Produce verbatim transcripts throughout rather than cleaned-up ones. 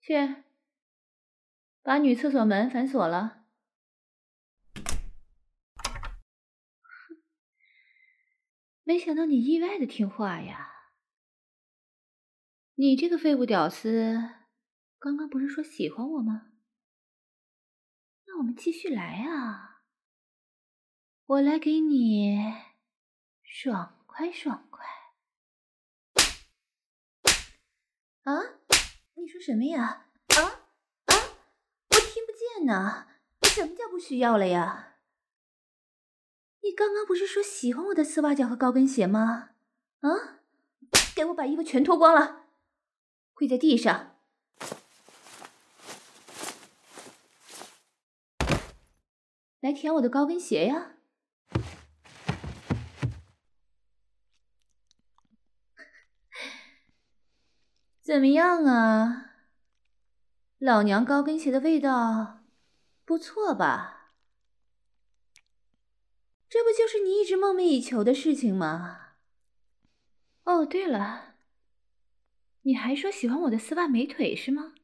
去，把女厕所门反锁了。没想到你意外的听话呀！你这个废物屌丝，刚刚不是说喜欢我吗？那我们继续来啊！我来给你爽快爽快。啊？你说什么呀？啊啊！我听不见呢。什么叫不需要了呀？你刚刚不是说喜欢我的丝袜脚和高跟鞋吗？啊？给我把衣服全脱光了，跪在地上。来舔我的高跟鞋呀！怎么样啊？老娘高跟鞋的味道不错吧？这不就是你一直梦寐以求的事情吗？哦，对了，你还说喜欢我的丝袜美腿是吗？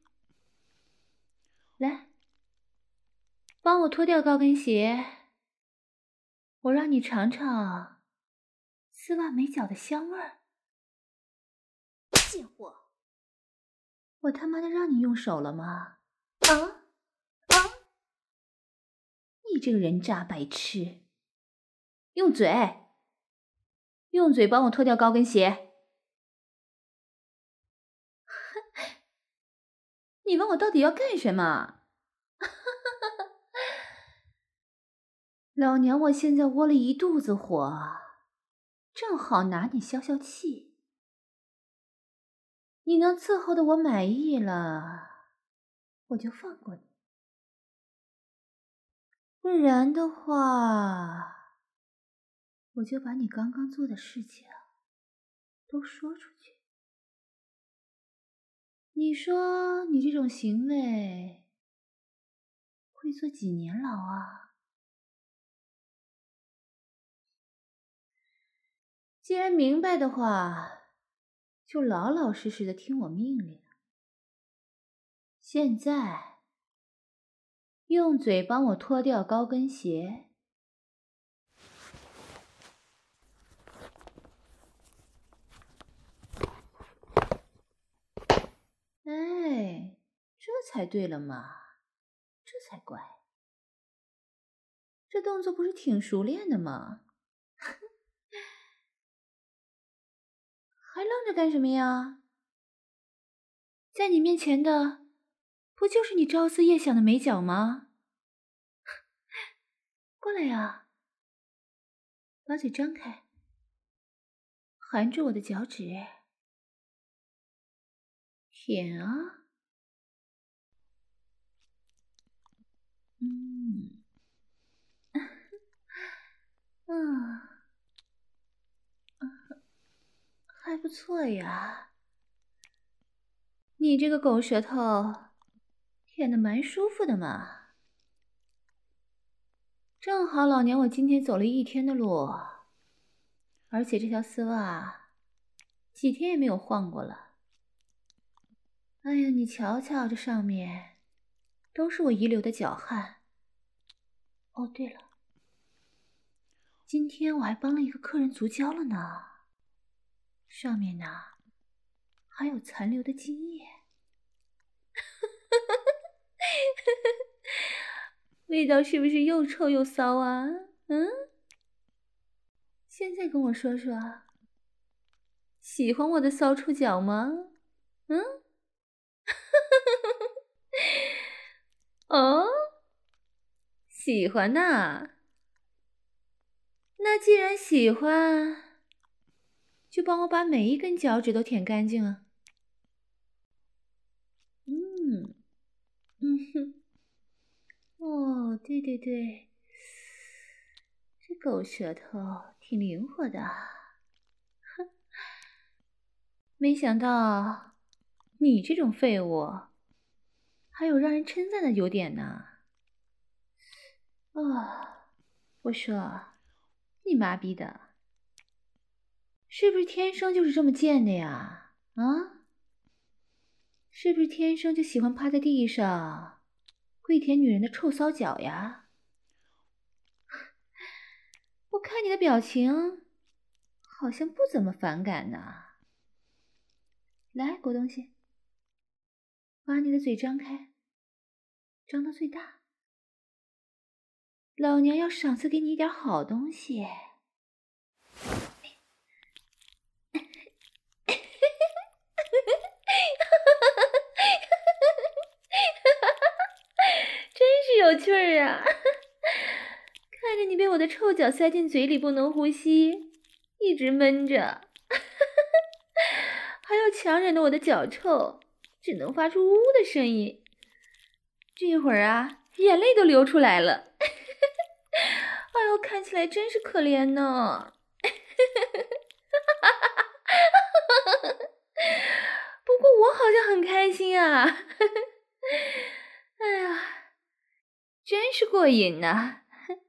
来，帮我脱掉高跟鞋，我让你尝尝丝袜美脚的香味儿。贱货！我他妈的让你用手了吗？啊啊！你这个人渣白痴！用嘴，用嘴帮我脱掉高跟鞋。你问我到底要干什么？老娘我现在窝了一肚子火，正好拿你消消气。你能伺候的我满意了，我就放过你。不然的话，我就把你刚刚做的事情都说出去。你说你这种行为会坐几年牢啊？既然明白的话，就老老实实的听我命令。现在，用嘴帮我脱掉高跟鞋。哎，这才对了嘛，这才乖。这动作不是挺熟练的吗？还愣着干什么呀？在你面前的，不就是你朝思夜想的美脚吗？过来呀，把嘴张开，含住我的脚趾，舔啊！嗯，嗯，还不错呀。你这个狗舌头，舔得蛮舒服的嘛。正好老娘我今天走了一天的路，而且这条丝袜几天也没有换过了。哎呀，你瞧瞧，这上面都是我遗留的脚汗。哦，对了，今天我还帮了一个客人足交了呢，上面呢还有残留的精液。味道是不是又臭又骚啊？嗯？现在跟我说说，喜欢我的骚触角吗？嗯？哦，喜欢呐。那既然喜欢，就帮我把每一根脚趾都舔干净啊。嗯，嗯哼，哦，对对对，这狗舌头挺灵活的。哼，没想到你这种废物还有让人称赞的优点呢。啊，我说，你妈逼的，是不是天生就是这么贱的呀？啊？ 是不是天生就喜欢趴在地上跪舔女人的臭骚脚呀？我看你的表情好像不怎么反感呢。来，狗东西，把你的嘴张开，张到最大。老娘要赏赐给你一点好东西。真是有趣儿啊！看着你被我的臭脚塞进嘴里不能呼吸，一直闷着，还要强忍着我的脚臭，只能发出呜的声音。这会儿啊，眼泪都流出来了。哎呦，看起来真是可怜呢。不过我好像很开心啊。哎呀，真是过瘾呢。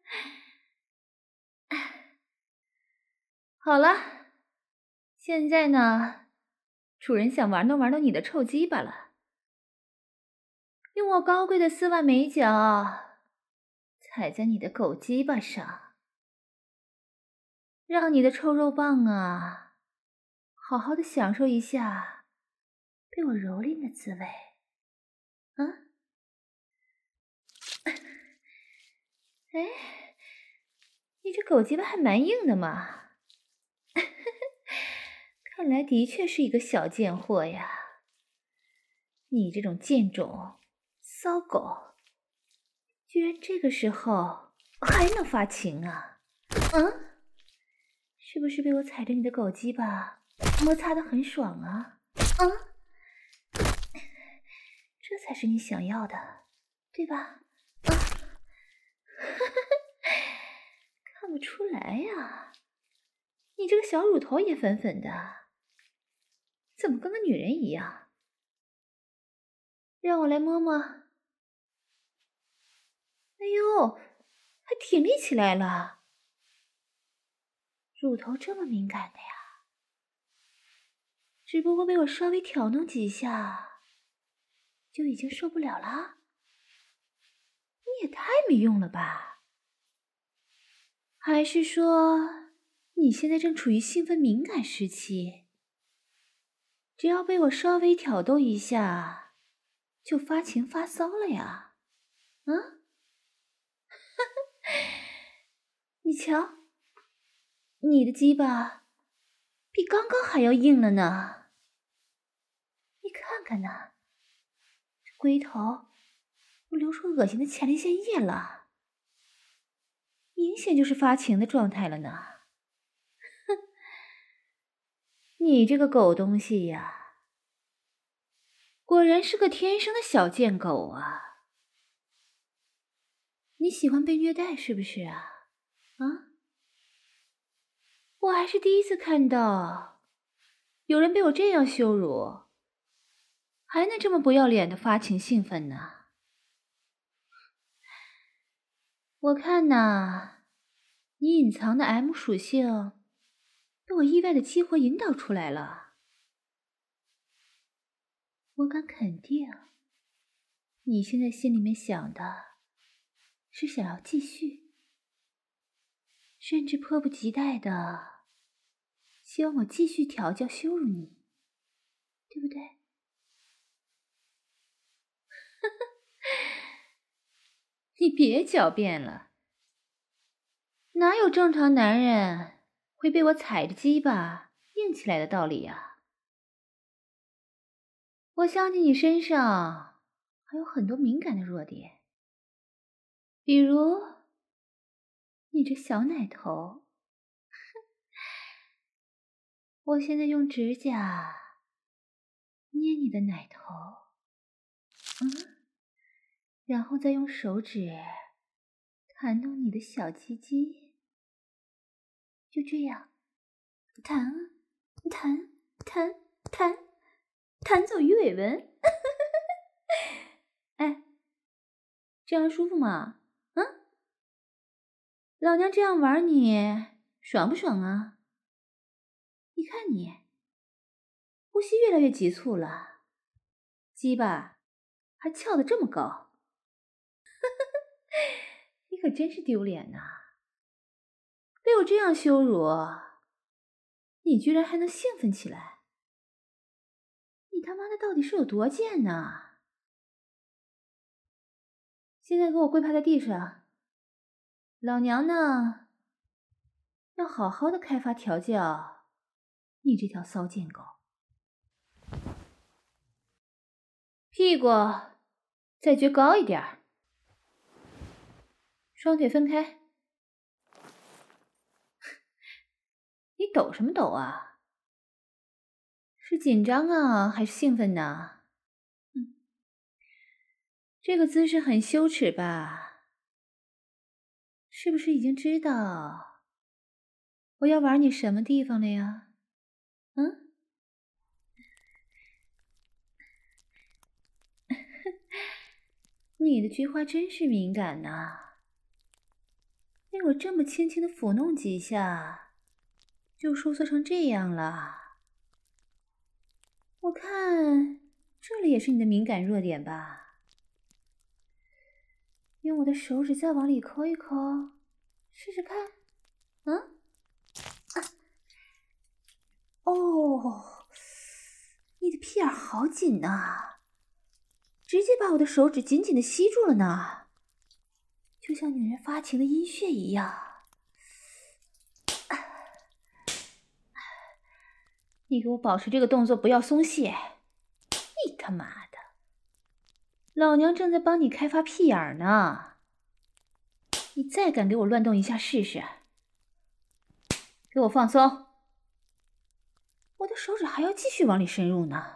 好了，现在呢，主人想玩弄玩弄你的臭鸡巴了，用我高贵的丝袜美脚踩在你的狗鸡巴上，让你的臭肉棒啊，好好的享受一下被我蹂躏的滋味。啊？哎，你这狗鸡巴还蛮硬的嘛。看来的确是一个小贱货呀！你这种贱种、骚狗，居然这个时候还能发情啊？嗯？是不是被我踩着你的狗鸡巴摩擦得很爽啊？嗯？这才是你想要的，对吧？啊、看不出来呀，你这个小乳头也粉粉的，怎么跟个女人一样？让我来摸摸。哎呦，还挺立起来了。乳头这么敏感的呀？只不过被我稍微挑弄几下，就已经受不了了？你也太没用了吧？还是说，你现在正处于兴奋敏感时期？只要被我稍微挑逗一下，就发情发骚了呀？嗯？你瞧，你的鸡巴比刚刚还要硬了呢。你看看呐，这龟头都流出恶心的前列腺液了，明显就是发情的状态了呢。哼，你这个狗东西呀，果然是个天生的小贱狗啊！你喜欢被虐待是不是啊？啊？我还是第一次看到有人被我这样羞辱，还能这么不要脸的发情兴奋呢。我看呐，你隐藏的 M 属性被我意外的激活引导出来了。我敢肯定，你现在心里面想的是想要继续，甚至迫不及待的希望我继续调教羞辱你，对不对？你别狡辩了，哪有正常男人会被我踩着鸡巴硬起来的道理呀？我相信你身上还有很多敏感的弱点，比如你这小奶头。我现在用指甲捏你的奶头，嗯，然后再用手指弹动你的小鸡鸡，就这样弹弹弹弹弹走鱼尾纹。哎，这样舒服吗？嗯，老娘这样玩你爽不爽啊？你看你呼吸越来越急促了， 鸡巴还翘得这么高，你可真是丢脸呐！被我这样羞辱，你居然还能兴奋起来？你他妈的到底是有多贱呢？现在给我跪趴在地上，老娘呢要好好的开发调教你这条骚贱狗。屁股再撅高一点，双腿分开。你抖什么抖啊？是紧张啊，还是兴奋呢？嗯，这个姿势很羞耻吧？是不是已经知道我要玩你什么地方了呀？嗯？你的菊花真是敏感呐，被我这么轻轻的抚弄几下，就收缩成这样了。我看这里也是你的敏感弱点吧？用我的手指再往里抠一抠，试试看。嗯？啊、哦，你的屁眼好紧呐，直接把我的手指紧紧的吸住了呢，就像女人发情的阴穴一样。你给我保持这个动作，不要松懈！你他妈的，老娘正在帮你开发屁眼呢，你再敢给我乱动一下试试？给我放松！我的手指还要继续往里深入呢。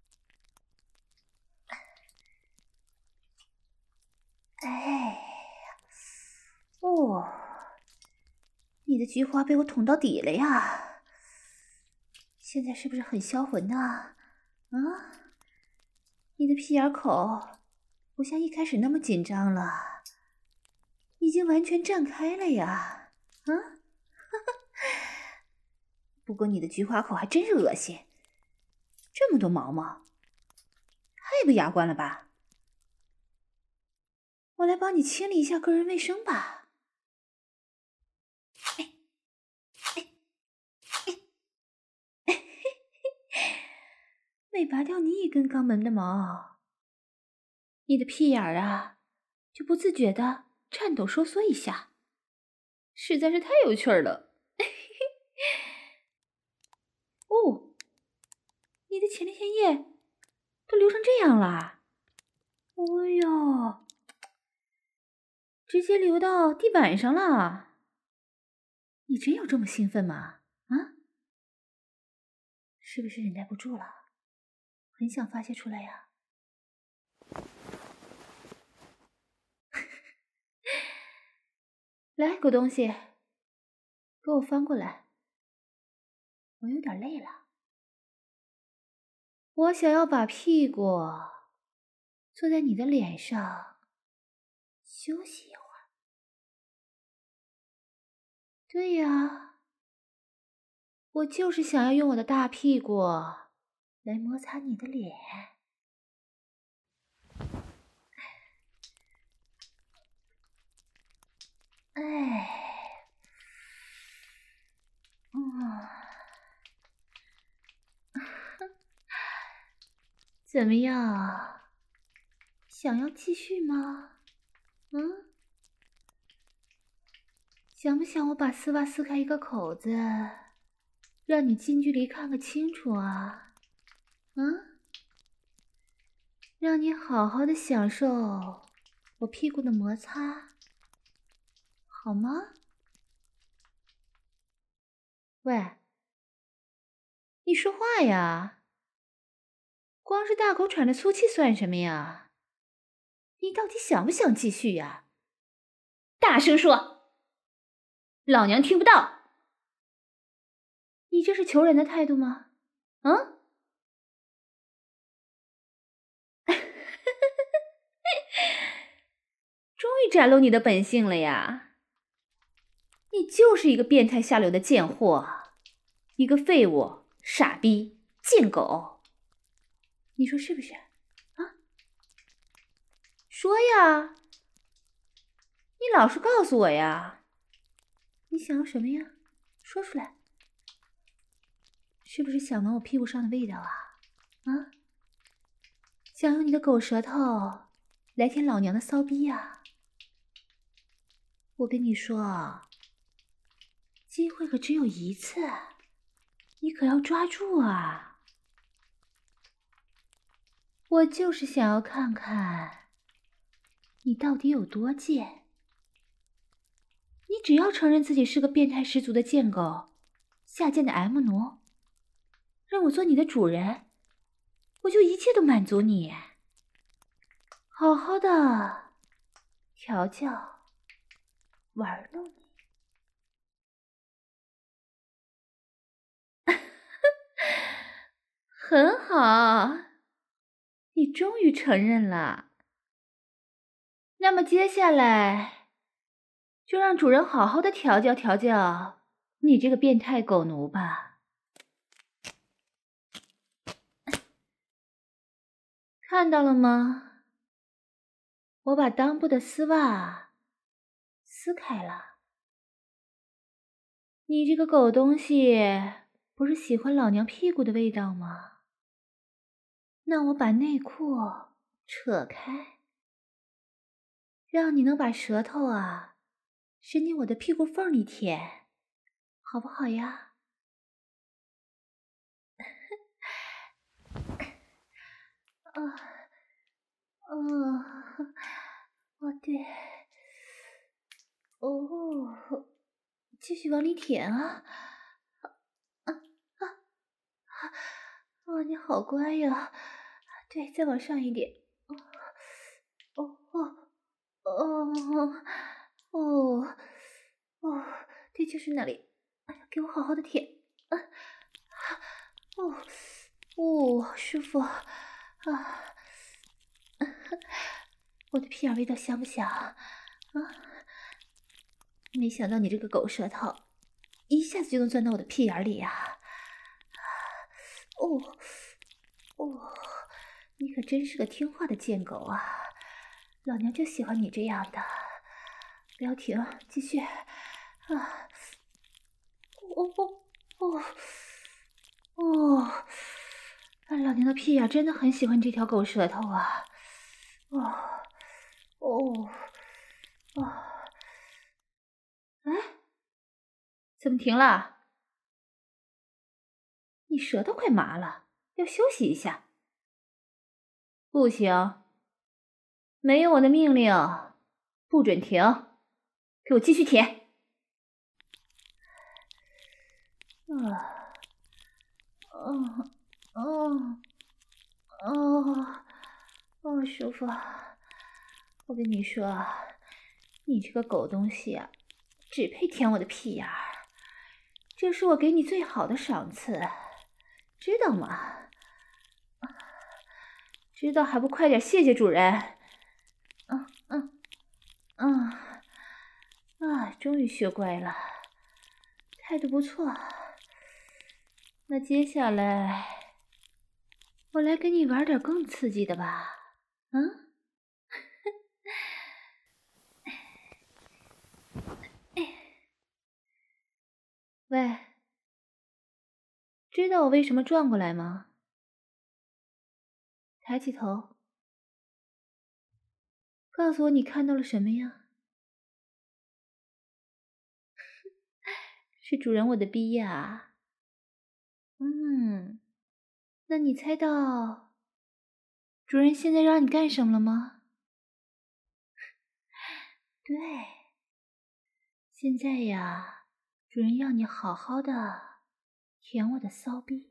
哎，哦，你的菊花被我捅到底了呀！现在是不是很销魂呢？啊，你的屁眼口不像一开始那么紧张了，已经完全绽开了呀！啊，不过你的菊花口还真是恶心，这么多毛毛，太不雅观了吧？我来帮你清理一下个人卫生吧。哎哎哎每拔掉你一根肛门的毛，你的屁眼儿啊就不自觉的颤抖收缩一下，实在是太有趣了。哦，你的前列腺液都流成这样了，哎呦，直接流到地板上了。你真有这么兴奋吗？啊？是不是忍耐不住了，很想发泄出来呀？来，狗东西，给我翻过来，我有点累了，我想要把屁股坐在你的脸上休息一会儿。对呀，我就是想要用我的大屁股来摩擦你的脸。哎，嗯，怎么样？想要继续吗？嗯？想不想我把丝袜撕开一个口子，让你近距离看个清楚啊？嗯？让你好好的享受我屁股的摩擦，好吗？喂，你说话呀！光是大口喘着粗气算什么呀？你到底想不想继续呀？大声说，老娘听不到！你这是求人的态度吗？嗯？终于展露你的本性了呀！你就是一个变态下流的贱货，一个废物、傻逼、贱狗，你说是不是？啊？ 说呀，你老实告诉我呀，你想要什么呀？说出来。是不是想闻我屁股上的味道啊？啊？想用你的狗舌头来舔老娘的骚逼呀？我跟你说，机会可只有一次，你可要抓住啊！我就是想要看看你到底有多贱。你只要承认自己是个变态十足的贱狗，下贱的 M 奴，让我做你的主人，我就一切都满足你。好好的调教玩弄你。很好，你终于承认了。那么接下来就让主人好好的调教调教你这个变态狗奴吧。看到了吗？我把裆部的丝袜撕开了。你这个狗东西，不是喜欢老娘屁股的味道吗？那我把内裤扯开，让你能把舌头啊伸进我的屁股缝里舔，好不好呀？啊，哦，哦对，哦，继续往里舔啊！啊啊啊！哦，你好乖呀！对，再往上一点。哦哦哦哦哦，对，就是那里。哎呀，给我好好的舔。啊，哦哦，舒服啊！我的屁眼味道香不香啊？没想到你这个狗舌头一下子就能钻到我的屁眼里呀！哦哦，你可真是个听话的贱狗啊！老娘就喜欢你这样的。不要停，继续啊！哦哦哦哦！老娘的屁眼真的很喜欢这条狗舌头啊！哦哦哦！哎，怎么停了？你舌头快麻了，要休息一下。不行，没有我的命令，不准停，给我继续舔。啊，哦哦哦哦，舒服。我跟你说，你这个狗东西啊，只配舔我的屁眼儿，这是我给你最好的赏赐，知道吗？知道还不快点谢谢主人？嗯嗯嗯啊，终于学乖了，态度不错。那接下来我来给你玩点更刺激的吧。嗯，喂，知道我为什么转过来吗？抬起头，告诉我你看到了什么呀？是主人我的逼呀。嗯，那你猜到主人现在让你干什么了吗？对，现在呀，主人要你好好的舔我的骚逼。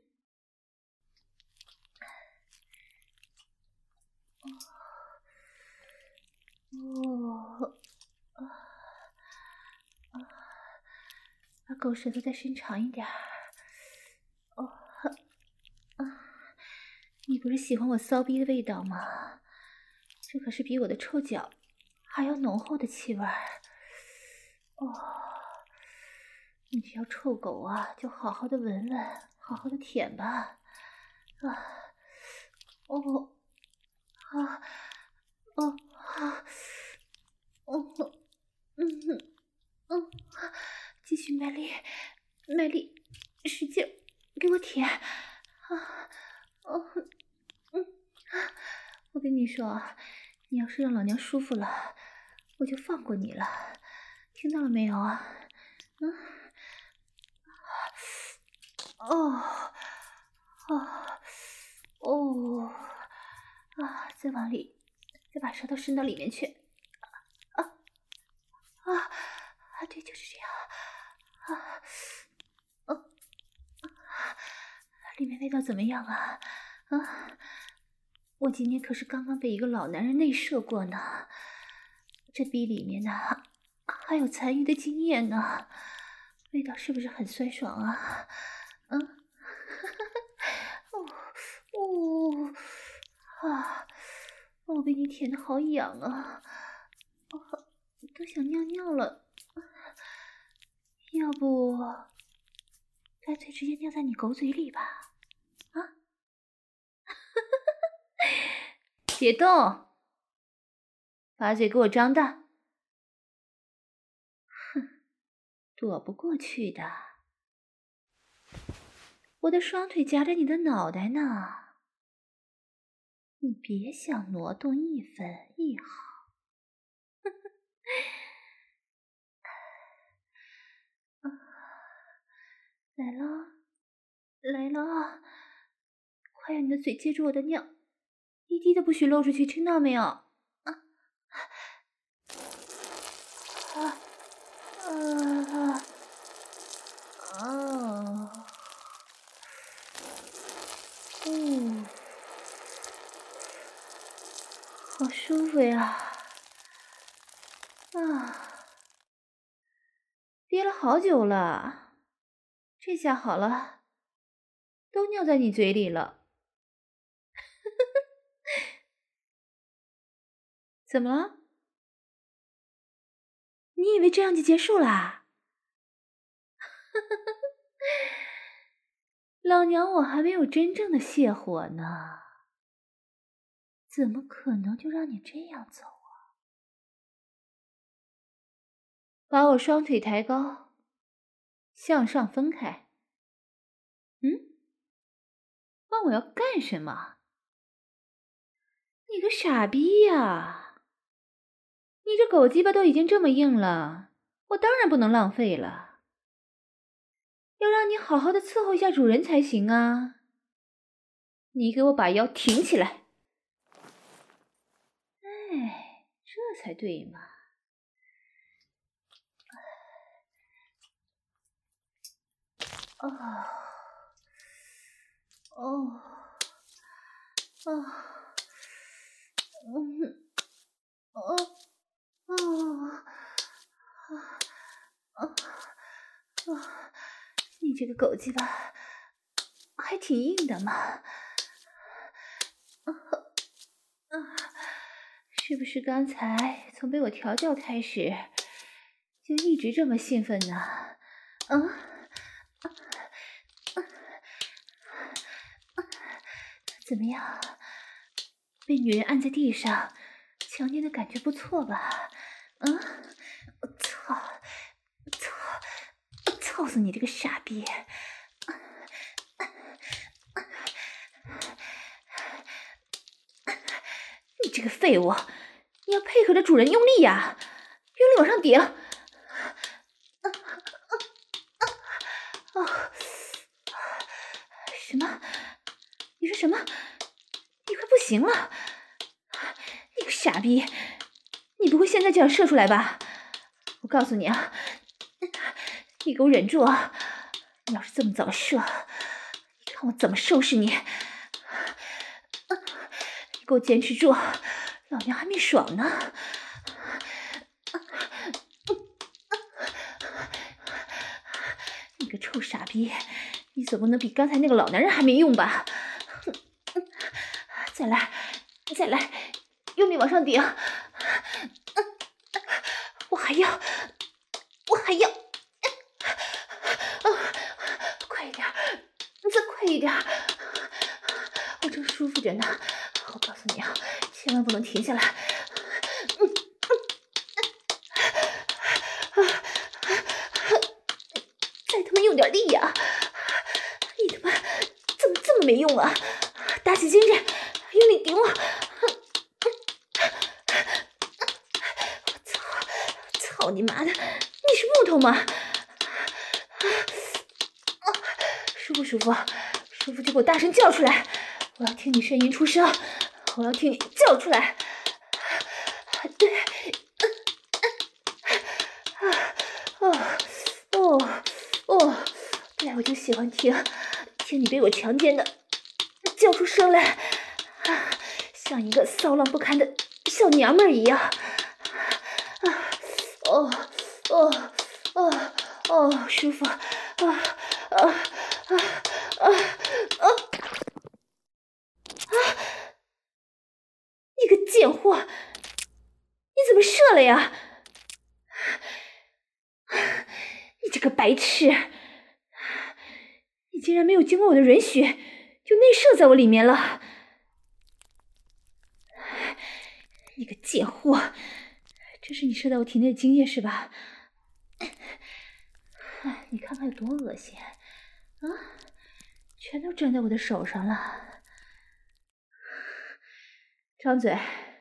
哦，啊啊，把狗舌头再伸长一点儿。哦，啊，你不是喜欢我骚逼的味道吗？这可是比我的臭脚还要浓厚的气味儿。哦，你这条臭狗啊，就好好的闻闻，好好的舔吧。啊，哦，啊，哦， 啊，嗯嗯嗯，继续卖力，卖力，使劲，给我舔啊！哦，嗯，我跟你说，你要是让老娘舒服了，我就放过你了，听到了没有啊？嗯，哦，哦，哦，啊，再往里，再把舌头伸到里面去，啊啊啊！对，就是这样，啊，哦，里面味道怎么样啊？啊，我今天可是刚刚被一个老男人内射过呢，这逼里面呢还有残余的精液呢，味道是不是很酸爽啊？嗯，哦哦啊，我被你舔得好痒啊，哦，都想尿尿了，要不干脆直接尿在你狗嘴里吧？啊，别动，把嘴给我张大。哼，躲不过去的。我的双腿夹着你的脑袋呢，你别想挪动一分一毫。啊，来了，来了，快用你的嘴接住我的尿，一滴都不许漏出去，听到没有？啊啊啊啊！嗯，好舒服呀！啊，憋了好久了，这下好了，都尿在你嘴里了。怎么了？你以为这样就结束啦？老娘我还没有真正的泄火呢，怎么可能就让你这样走啊？把我双腿抬高，向上分开。嗯？问我要干什么？你个傻逼呀！你这狗鸡巴都已经这么硬了，我当然不能浪费了，要让你好好的伺候一下主人才行啊！你给我把腰挺起来。哎，这才对嘛！哦，哦，哦，嗯，哦，哦，啊，啊，你这个狗鸡巴还挺硬的嘛！啊，是不是刚才从被我调教开始，就一直这么兴奋呢？嗯，怎么样？被女人按在地上，强奸的感觉不错吧？嗯，我操，操，操死你这个傻逼！你这个废物，你要配合着主人用力呀，用力往上顶！哦，什么？你说什么？你快不行了！你个傻逼，你不会现在就要射出来吧？我告诉你啊，你给我忍住啊！你要是这么早射，你看我怎么收拾你！你给我坚持住，老娘还没爽呢！你个臭傻逼，你总不能比刚才那个老男人还没用吧？再来，再来，用力往上顶！我还要，我还要！快一点，再快一点！我正舒服着呢，我告诉你啊，千万不能停下来！ 再他妈用点力呀！你他妈怎么这么没用啊？打起精神，用力顶我！我操！操你妈的！你是木头吗？舒不舒服？舒服就给我大声叫出来！我要听你呻吟出声，我要听你叫出来！对，哦哦哦，对，我就喜欢听听你被我强奸的叫出声来，像一个骚浪不堪的小娘们儿一样。哦哦哦哦，舒服！啊啊啊啊啊！你个贱货，你怎么射了呀？你这个白痴，你竟然没有经过我的允许就内射在我里面了！你个贱货，这是你射在我体内的精液是吧？哎，你看看有多恶心啊！全都粘在我的手上了。张嘴，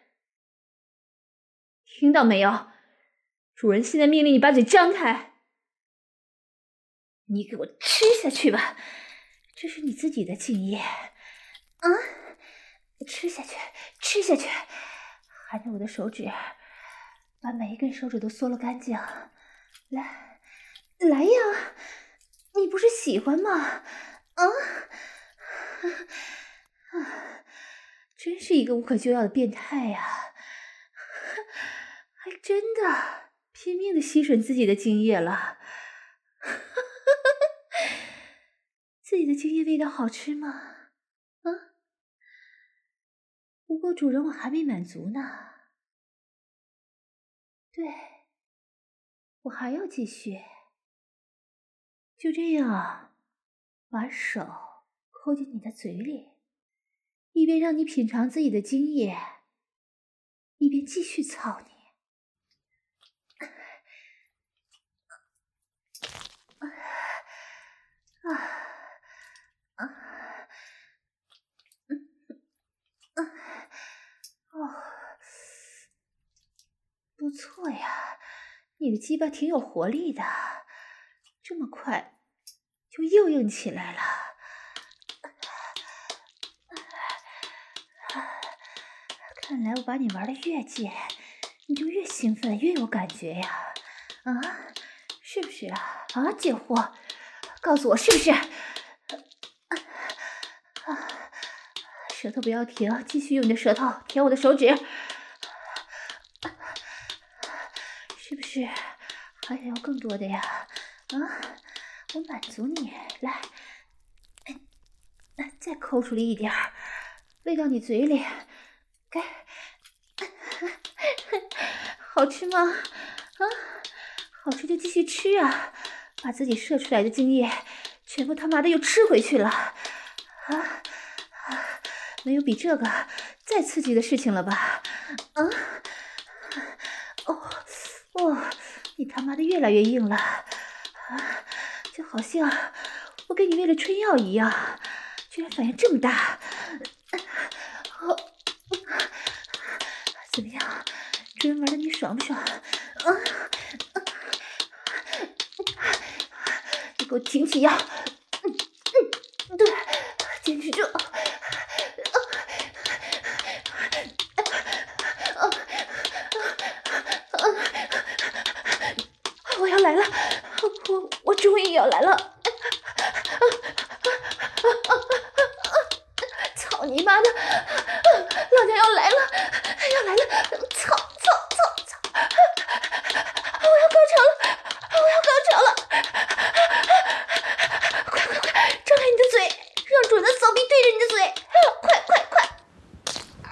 听到没有？主人现在命令你把嘴张开。你给我吃下去吧，这是你自己的精液。啊，吃下去，吃下去，含着我的手指，把每一根手指都嗦了干净。来，来呀！你不是喜欢吗？啊，啊，真是一个无可救药的变态呀！还真的拼命的吸吮自己的精液了。自己的精液味道好吃吗？啊？不过主人我还没满足呢。对，我还要继续。就这样，把手抠进你的嘴里，一边让你品尝自己的精液，一边继续操你。啊啊嗯啊哦，不错呀，你的鸡巴挺有活力的，这么快就又硬起来了。看来我把你玩的越贱，你就越兴奋，越有感觉呀！啊，是不是啊？啊，贱货，告诉我是不是？啊，舌头不要停，继续用你的舌头舔我的手指，是不是？还想要更多的呀？啊，我满足你，来，再抠出来一点儿，喂到你嘴里，该。好吃吗？啊，好吃就继续吃啊！把自己射出来的精液全部他妈的又吃回去了啊！没有比这个再刺激的事情了吧？啊！哦哦，你他妈的越来越硬了啊！就好像我给你喂了春药一样，居然反应这么大！哦，怎么样？主人玩的你爽不爽？啊！你给我挺起腰！嗯嗯，对，坚持住！我要来了！我我终于要来了！操你妈的！老娘要来了！要来了！操操操操！我要高潮了！我要高潮了！快快快，张开你的嘴，让主人的骚逼对着你的嘴！快快快！啊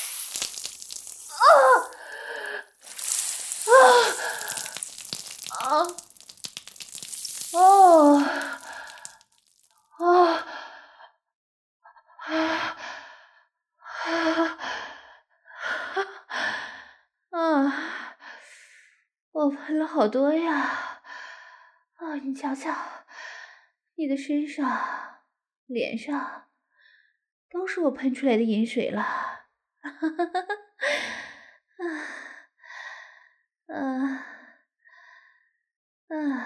啊啊！哦哦啊啊！ 我喷了好多呀！啊，你瞧瞧，你的身上、脸上都是我喷出来的饮水了。哈哈哈哈！啊啊啊！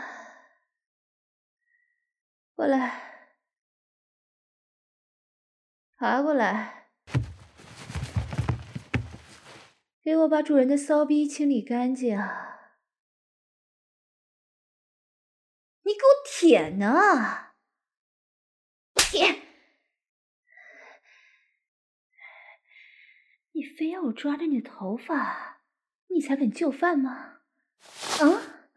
过来，爬过来，给我把主人的骚逼清理干净。你给我舔呢！舔！你非要我抓着你的头发，你才肯就范吗？啊！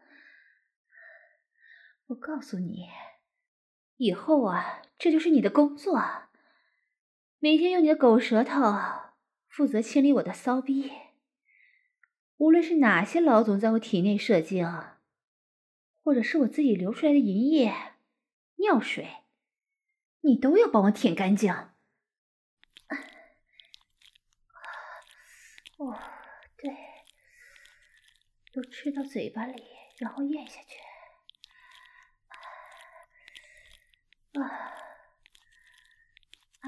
我告诉你，以后啊，这就是你的工作，每天用你的狗舌头负责清理我的骚逼。无论是哪些老总在我体内射精，或者是我自己流出来的淫液、尿水，你都要帮我舔干净。哦，对，都吃到嘴巴里，然后咽下去。啊啊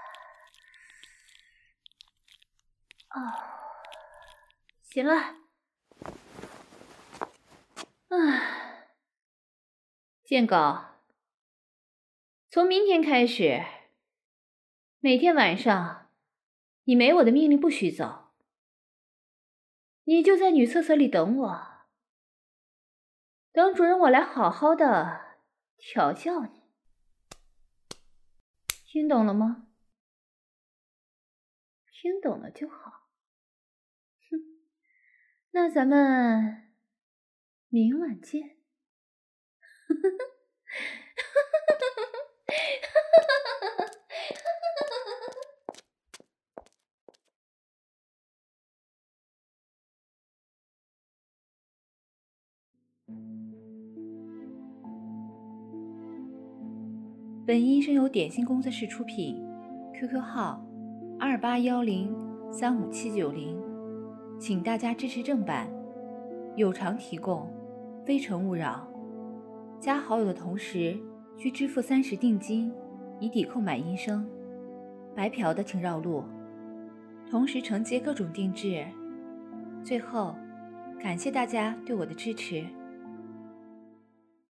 哦，行了。啊，贱狗，从明天开始，每天晚上你没我的命令不许走，你就在女厕所里等我，等主人我来好好的调教你，听懂了吗？听懂了就好。哼，那咱们明晚见。本音声由点心工作室出品 ，Q Q 号二八幺零三五七九零，请大家支持正版，有偿提供，非诚勿扰。加好友的同时需支付三十定金，以抵购买音声。白嫖的请绕路，同时承接各种定制。最后，感谢大家对我的支持。